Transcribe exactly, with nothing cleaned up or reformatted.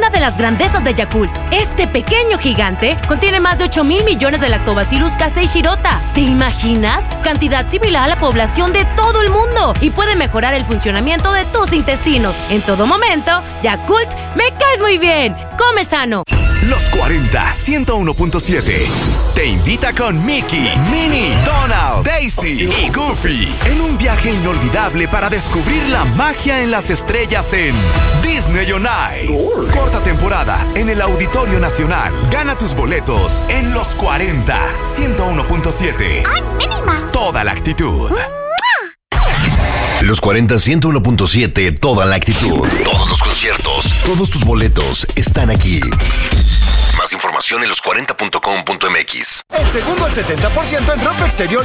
una de las grandezas de Yakult. Este pequeño gigante contiene más de ocho mil millones de Lactobacillus casei shirota. ¿Te imaginas? Cantidad similar a la población de todo el mundo y puede mejorar el funcionamiento de tus intestinos. En todo momento, Yakult, me caes muy bien. Come sano. Los cuarenta, ciento uno punto siete. Te invita con Mickey, Minnie, Donald, Daisy y Goofy en un viaje inolvidable para descubrir la magia en las estrellas en Disney on Ice. Corta temporada en el Auditorio Nacional. Gana tus boletos en Los cuarenta, ciento uno punto siete. ¡Ay, mínima! Toda la actitud. Los cuarenta, ciento uno punto siete, toda la actitud. Todos los conciertos, todos tus boletos están aquí. Más información en los cuarenta punto com punto m x. El segundo al setenta por ciento en ropa exterior